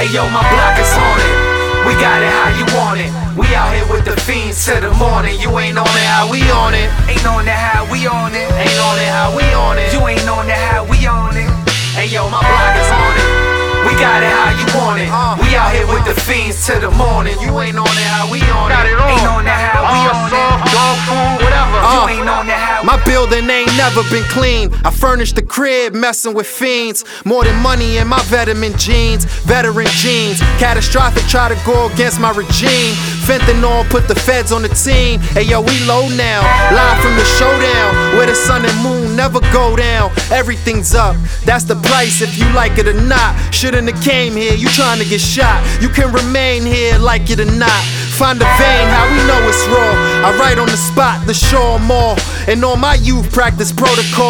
Hey yo, my block is haunted. We got it how you want it. We out here with the fiends till the morning. You ain't on it how we on it. Ain't on that how we on it. Ain't on it how we on it. You ain't on that how we on it. Hey yo, my block is haunted. We got it how you want it. We out here with the fiends till the morning. You ain't on it how we on it. Ain't on that how we on it. Dog food, whatever. You ain't on that how we My building ain't never been clean. I furnished the crib, messing with fiends. More than money in my veteran jeans. Catastrophic, try to go against my regime. Fentanyl put the feds on the team. Hey yo, we low now. Live from the showdown, where the sun and moon never go down. Everything's up, that's the price if you like it or not. Shouldn't have came here, you trying to get shot. You can remain here, like it or not. Find a vein, how we know it's raw. I write on the spot, the shore mall. And all my youth practice protocol.